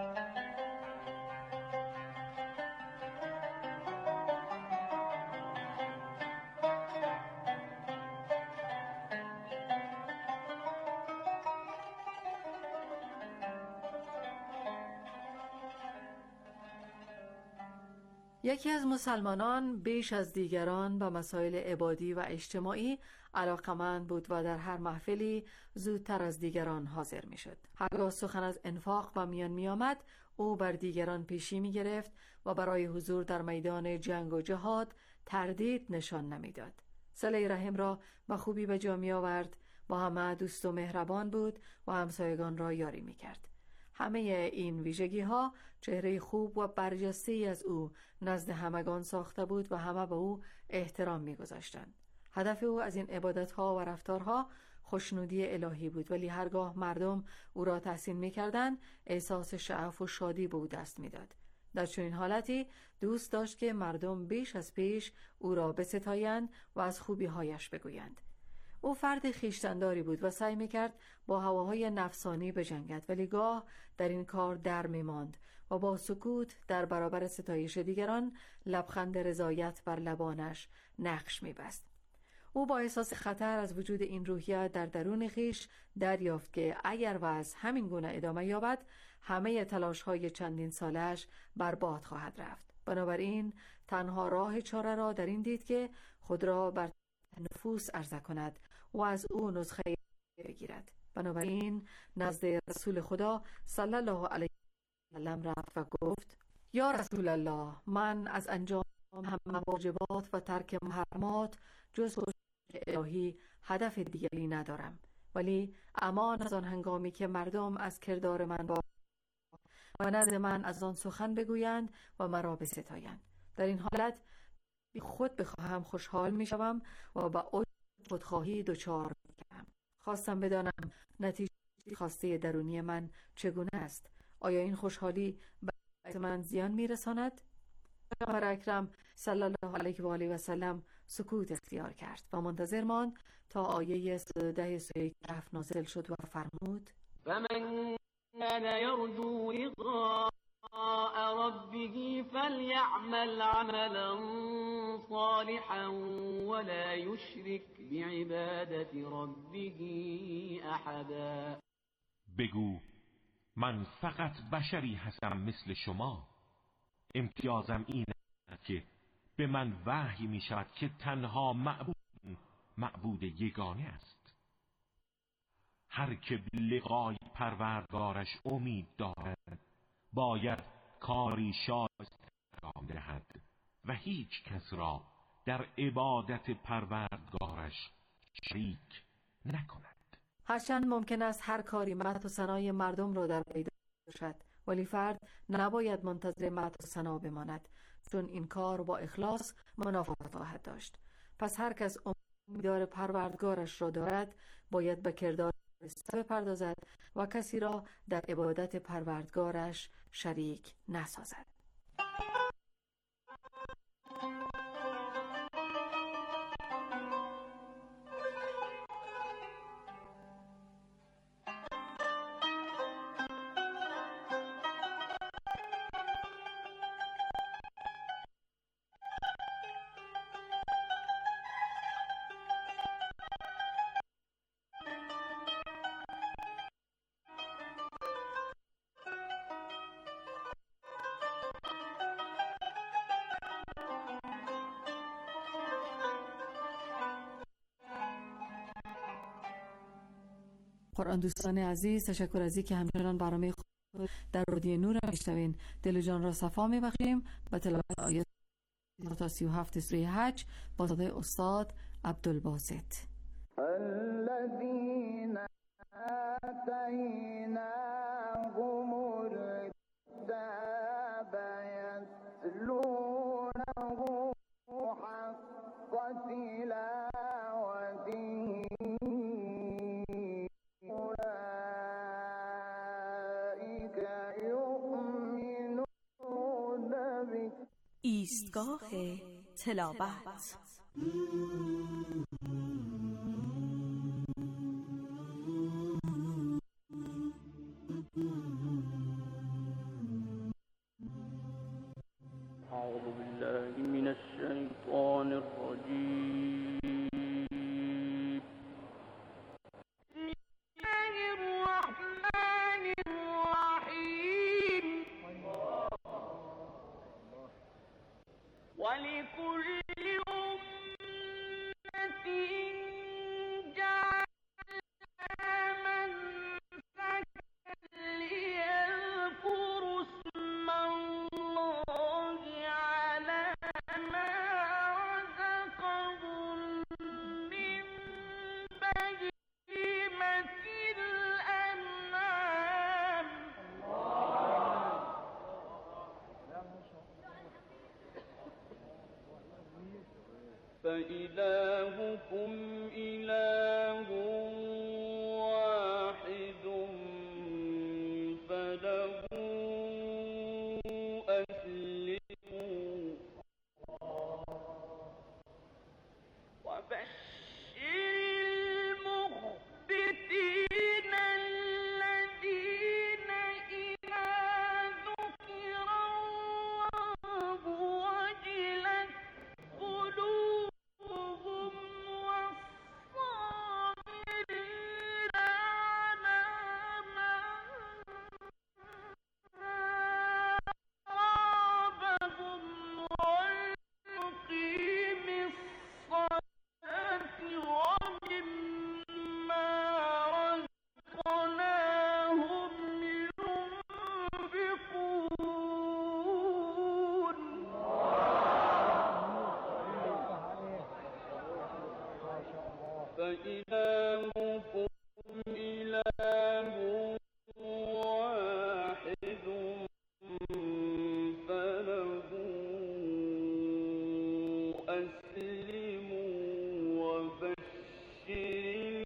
یکی از مسلمانان بیش از دیگران به مسائل عبادی و اجتماعی علاقمند بود و در هر محفلی زودتر از دیگران حاضر می شد. هرگاه سخن از انفاق و میان می آمد، او بر دیگران پیشی می گرفت و برای حضور در میدان جنگ و جهاد تردید نشان نمی داد. صله رحم را به خوبی به جا می آورد، با همه دوست و مهربان بود و همسایگان را یاری می کرد. همه این ویژگی ها چهره خوب و برجسته‌ای از او نزد همگان ساخته بود و همه به او احترام می‌گذاشتند. هدف او از این عبادت‌ها و رفتارها خوشنودی الهی بود، ولی هرگاه مردم او را تحسین می‌کردند، احساس شعف و شادی به او دست می‌داد. در چنین حالتی دوست داشت که مردم بیش از پیش او را بستایند و از خوبی‌هایش بگویند. او فرد خویشتن‌داری بود و سعی می‌کرد با هواهای نفسانی بجنگد، ولی گاه در این کار در می‌ماند و با سکوت در برابر ستایش دیگران لبخند رضایت بر لبانش نقش می‌بست. او با احساس خطر از وجود این روحیه در درون خویش دریافت که اگر وضع همین گونه ادامه یابد همه تلاش‌های چندین سالش برباد خواهد رفت. بنابراین تنها راه چاره را در این دید که خود را بر نفوس عرضه کند و از او نسخه بگیرد. بنابراین نزد رسول خدا صلی الله علیه و سلم رفت و گفت: یا رسول الله، من از انجام همه واجبات و ترک محرمات جز خشنود الهی هدف دیگری ندارم، ولی امان از آن هنگامی که مردم از کردار من با و نزد من از آن سخن بگویند و مرا بستایند. در این حالت خود بخواهم خوشحال می شوم و با اوج خودخواهی دچار می شوم. خواستم بدانم نتیجه خواسته درونی من چگونه است. آیا این خوشحالی به من زیان می رساند؟ پیامبر اکرم صلی الله علیه و آله و سلم سکوت اختیار کرد و منتظر ماند تا آیه صد و ده سوره کهف نازل شد و فرمود: فمن كان يرجو لقاء ربه فليعمل عملا صالحا ولا يشرك بعبادة ربه احدا. بگو من فقط بشری هستم مثل شما. امتیازم این است که به من وحی می شود که تنها معبود معبود یگانه است. هر که به لقای پروردگارش امید دارد باید کاری شایسته انجام دهد و هیچ کس را در عبادت پروردگارش شریک نکند. هرچند ممکن است هر کاری مدح و ثنای مردم را در پی باشد، ولی فرد نباید منتظر مدح و ثنا بماند، چون این کار با اخلاص منافات خواهد داشت. پس هر کس امیدوار پروردگارش را دارد باید به کردار درسته بپردازد و کسی را در عبادت پروردگارش شریک نسازد. قرآن دوستان عزیز، تشکر از اینکه همچنان برنامه خود در رادیو نور میشنوین. دل و جان را صفا میبخشیم با تلاوت آیات تا سی و هفت سوره حج با صدای استاد عبدالباسط. الذين آتيناهم الكتاب يتلونه حق تلاوته ایستگاه تلاوت. أعوذ بالله من الشيطان الرجيم. بسم الله الرحمن الرحيم. ولكل أمة جعلنا منسكا ليذكروا اسم الله على ما رزقهم من بهيمة الأنعام. فإلهكم إله واحد فله أسلموا وبشر المخبتين الذين إذا ذكر الله وجلت قلوبهم وهم وإلهكم إله واحد فله أسلموا وبشر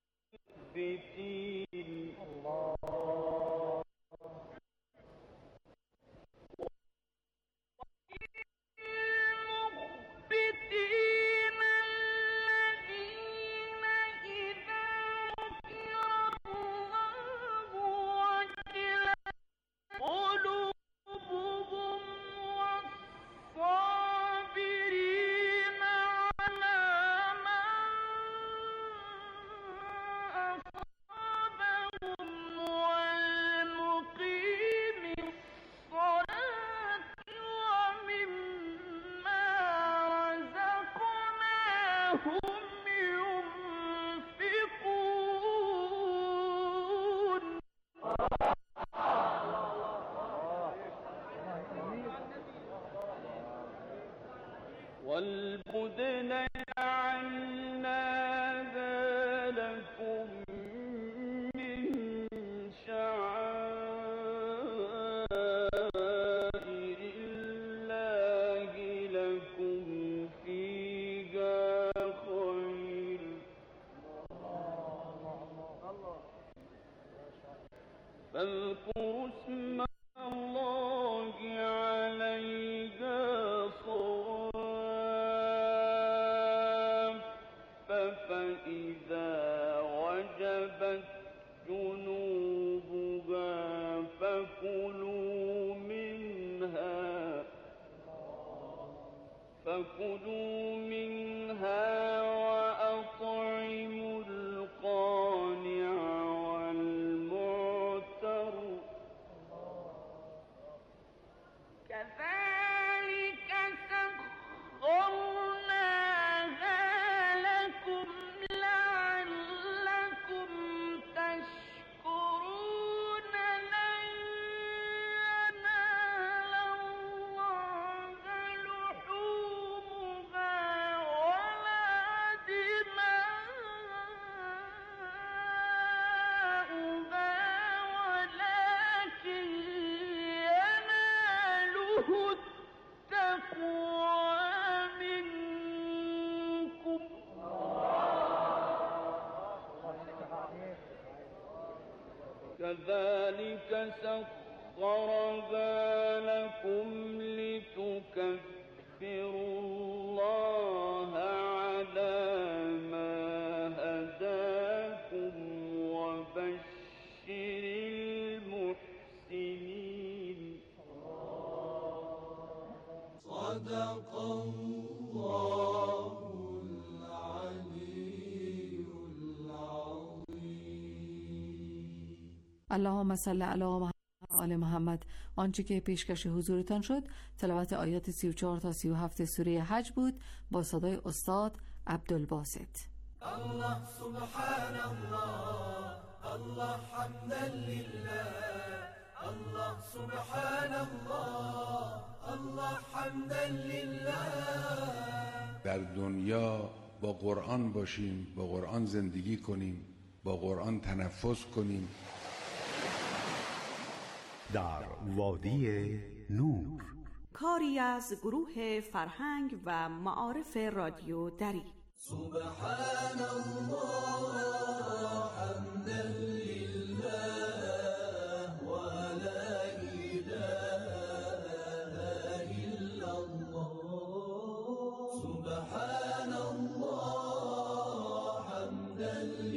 المخبتين. الله المخبتين الذين إذا ذكر الله وجلت قلوبهم والصابرين على ما أصابهم والمقيم الصلاة ومما رزقناهم ينفقون. والبدن جعلناها لكم من شعائر الله لكم فيها خير. فاذكروا اسم الله عليها صواف فإذا وجبت جنوبها فكلوا منها فكلوا منها وأطعموا القانع والمعتر. كذلك سخرناها لكم لعلكم تشكرون. لن ينال الله لحومها ولا دماؤها ولكن يناله التقوى منكم. كذلك سخرها لكم لتكبروا الله على ما هداكم وبشر المحسنين. صدق الله العلي العظيم. اللهم صل علی محمد و آل محمد. آنچه که پیشکش حضورتان شد تلاوت آیات سی و چهار تا سی و هفت سوره حج بود با صدای استاد عبدالباسط. الله سبحان الله الله حمدا لله الله سبحان الله الله حمدا لله. در دنیا با قرآن باشیم، با قرآن زندگی کنیم، با قرآن تنفس کنیم. در وادی نور، کاری از گروه فرهنگ و معارف رادیو دری. سبحان الله حمدا لله ولا إله إلا الله. سبحان الله حمدا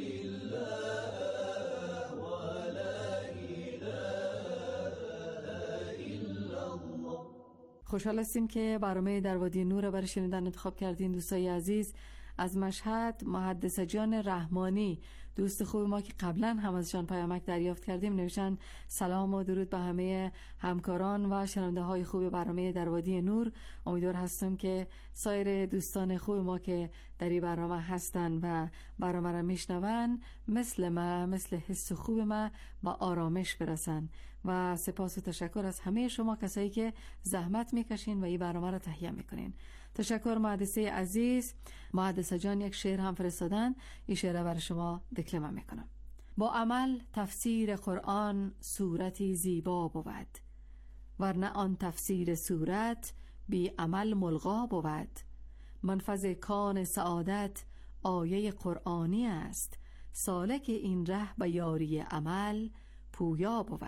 لله ولا إله إلا الله. خوشحال هستیم که برنامه در وادی نور برای شنیدن انتخاب کردین دوستای عزیز. از مشهد محدث جان رحمانی، دوست خوب ما که قبلا هم ازشان پیامک دریافت کردیم، نوشتن سلام و درود به همه همکاران و شنونده های خوب برنامه در وادی نور. امیدوار هستم که سایر دوستان خوب ما که در این برنامه هستن و برنامه را میشنون مثل ما، مثل حس خوب ما با آرامش برسن. و سپاس و تشکر از همه شما کسایی که زحمت میکشین و این برنامه را تهیه میکنین. تشکر مهندسه عزیز. مهندسه جان یک شعر هم فرستادن، این شعر رو برای شما دکلمه میکنم. با عمل تفسیر قرآن صورتی زیبا بود، ورنه آن تفسیر صورت بی عمل ملغا بود. منفذ کان سعادت آیه قرآنی است، سالک این ره به یاری عمل پویا بود.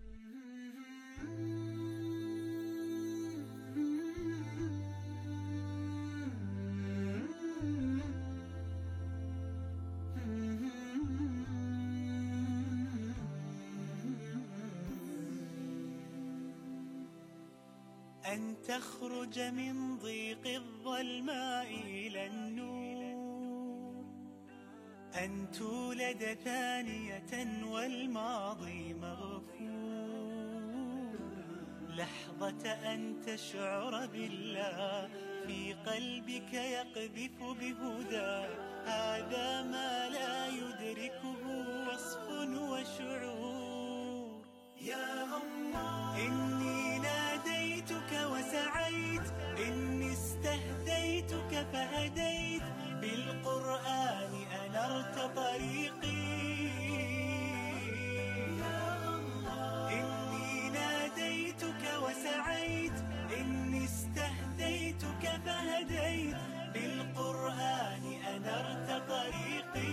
أن تخرج من ضيق الظلماء إلى النور، أن تولد ثانية والماضي مغفور، لحظة أن تشعر بالله في قلبك يقذف بهدى، هذا ما لا يدركه وصف وشعور. يا الله إني ناديتك وسعيت، إني استهديتك فهديت، بالقرآن أنرت طريقي. يا الله إني ناديتك وسعيت، إني استهديتك فهديت، بالقرآن أنرت طريقي.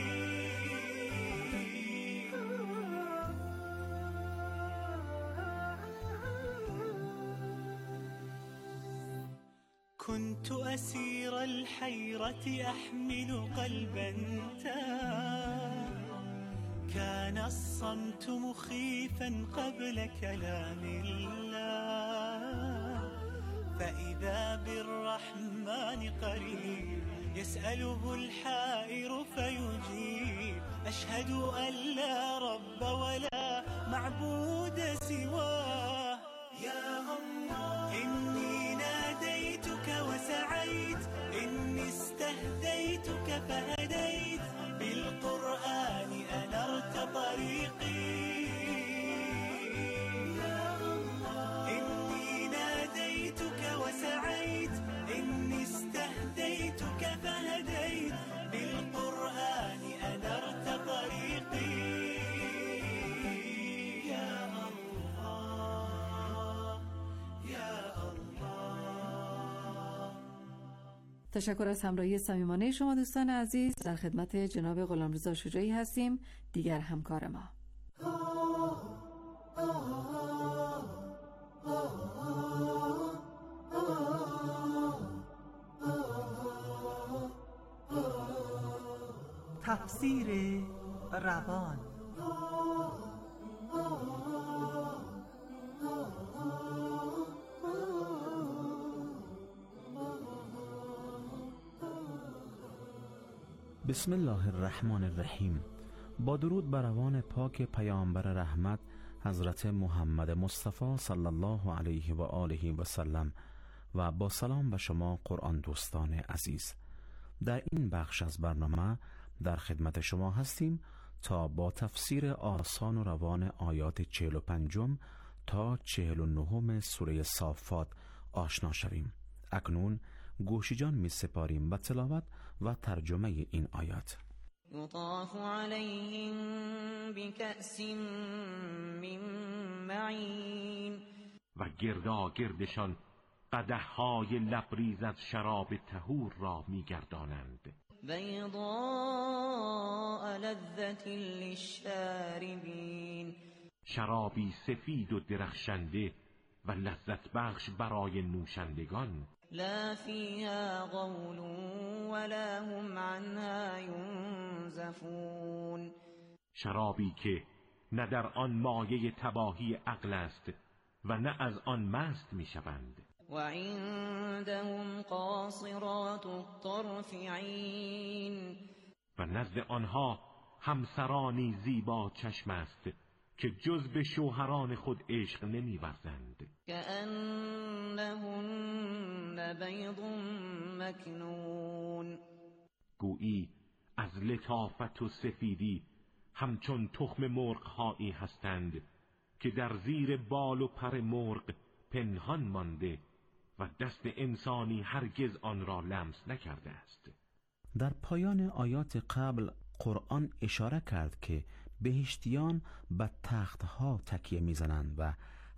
كنت أسير الحيرة أحمل قلبا تاه، كان الصمت مخيفا قبل كلام الله، فإذا بالرحمن قريب يسأله الحائر فيجيب، أشهد أن لا رب ولا معبود سواه. يا الله إني ناديتك وسعيت، إني استهديتك فهديت، بالقرآن أنرت طريقي. يا الله إني ناديتك وسعيت، إني استهديتك فهديت، بالقرآن أنرت طريقي. يا الله يا الله. تشکر از همراهی صمیمانه شما دوستان عزیز. در خدمت جناب غلامرضا شجاعی هستیم، دیگر همکار ما. تفسیر روان. بسم الله الرحمن الرحیم. با درود بر روان پاک پیامبر رحمت حضرت محمد مصطفی صلی الله علیه و آله و سلم و با سلام به شما قرآن دوستان عزیز. در این بخش از برنامه در خدمت شما هستیم تا با تفسیر آسان و روان آیات چهل و پنجم تا چهل و نهم سوره صافات آشنا شویم. اکنون گوشیجان می سپاریم به تلاوت و ترجمه این آیات. یطاف علیهم بکأس من معین، و گردا گردشان قدح‌های لبریز از شراب طهور را می‌گردانند. بیضاء لذة للشاربین، شرابی سفید و درخشنده و لذت بخش برای نوشندگان. لا فیها غول ولا هم عنها ینزفون، شرابی که نه در آن مایه تباهی عقل است و نه از آن مست میشوند. و عندهم قاصرات الطرف عین، و نزد آنها همسرانی زیبا چشم است که جز به شوهران خود عشق نمی‌ورزند. کأنهن بیض مکنون، گویی از لطافت و سفیدی همچون تخم مرغ‌هایی هستند که در زیر بال و پر مرغ پنهان مانده و دست انسانی هرگز آن را لمس نکرده است. در پایان آیات قبل قرآن اشاره کرد که بهشتیان به تختها تکیه میزنند و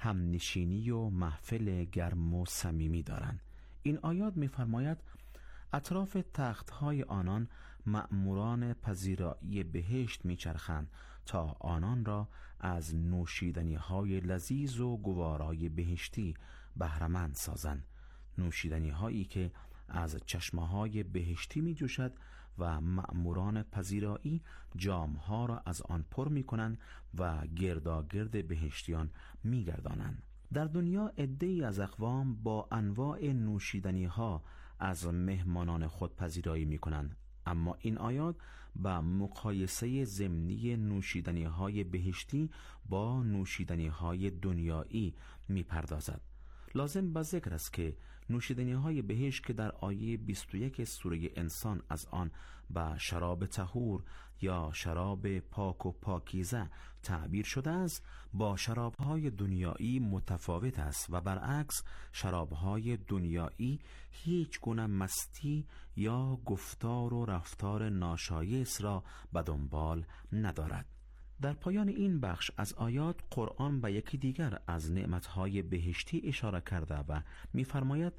همنشینی و محفل گرم و صمیمی دارند. این آیات می‌فرماید اطراف تختهای آنان مأموران پذیرایی بهشت میچرخند تا آنان را از نوشیدنی‌های لذیذ و گوارای بهشتی بهره‌مند سازند، نوشیدنی‌هایی که از چشمه‌های بهشتی می‌جوشد و مأموران پذیرایی جامها را از آن پر می‌کنند و گرداگرد بهشتیان می‌گردانند. در دنیا عده‌ای از اقوام با انواع نوشیدنی‌ها از مهمانان خود پذیرایی می‌کنند، اما این آیات با مقایسه ضمنی نوشیدنی‌های بهشتی با نوشیدنی‌های دنیایی می‌پردازد. لازم به ذکر است که نوشیدنی‌های بهشت که در آیه بیست و یک سوره انسان از آن به شراب طهور یا شراب پاک و پاکیزه تعبیر شده است، با شراب‌های دنیایی متفاوت است و برعکس شراب‌های دنیایی هیچ گونه مستی یا گفتار و رفتار ناشایست را به دنبال ندارد. در پایان این بخش از آیات قرآن به یکی دیگر از نعمتهای بهشتی اشاره کرده و می‌فرماید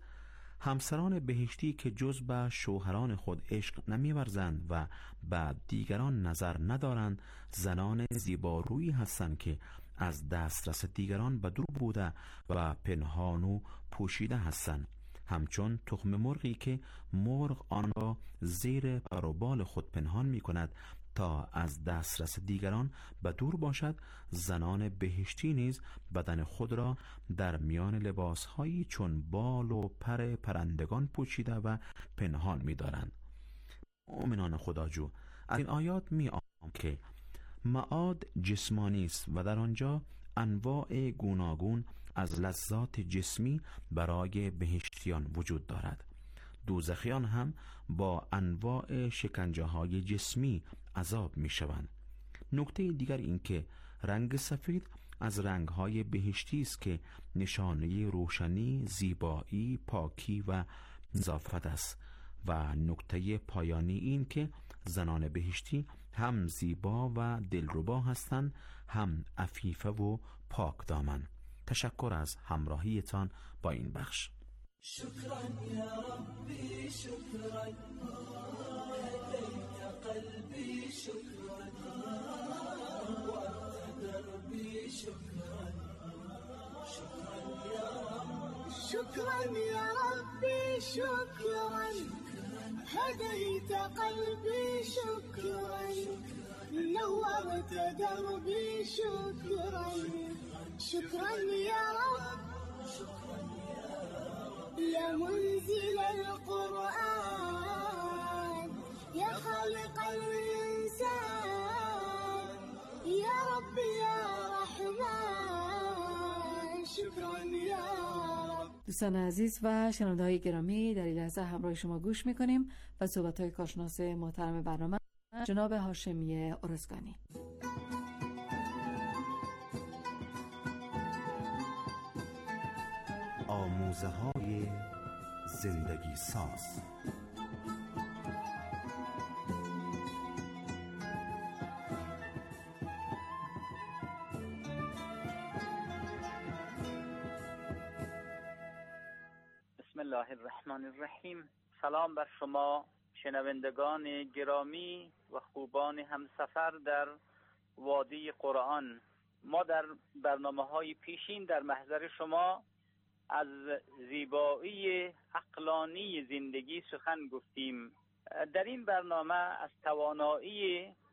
همسران بهشتی که جز به شوهران خود عشق نمی‌ورزند و به دیگران نظر ندارند زنان زیبارویی هستند که از دسترس دیگران به دور بوده و پنهان و پوشیده هستند، همچون تخم مرغی که مرغ آن را زیر پر و بال خود پنهان می‌کند تا از دسترس دیگران به دور باشد. زنان بهشتی نیز بدن خود را در میان لباسهایی چون بال و پر پرندگان پوشیده و پنهان می‌دارند. مؤمنان خداجو، از این آیات می‌آموزیم که معاد جسمانی است و در آنجا انواع گوناگون از لذات جسمی برای بهشتیان وجود دارد. دوزخیان هم با انواع شکنجه های جسمی عذاب می شوند. نکته دیگر این که رنگ سفید از رنگ های بهشتی است که نشانه روشنی، زیبایی، پاکی و نظافت است و نکته پایانی این که زنان بهشتی هم زیبا و دلربا هستند، هم عفیفه و پاک دامن. تشکر از همراهیتان با این بخش. شكرا يا ربي شكرا هديت قلبي شكرا وأنت دربي شكرا شكرا يا رب شكرا يا ربي شكرا هديت قلبي شكرا نورت دربي شكرا شكرا يا رب يا منزل القرآن يا خالق الإنسان يا رب يا رحمن شكرا يا رب. دوستان عزیز و شنونده‌های گرامی، در این لحظه همراه شما گوش می‌کنیم و صحبت‌های کارشناس محترم برنامه جناب هاشمی ارزگانی. آموزه های زندگی ساز. بسم الله الرحمن الرحیم. سلام بر شما شنوندگان گرامی و خوبان همسفر در وادی قرآن. ما در برنامه‌های پیشین در محضر شما از زیبایی عقلانی زندگی سخن گفتیم. در این برنامه از توانایی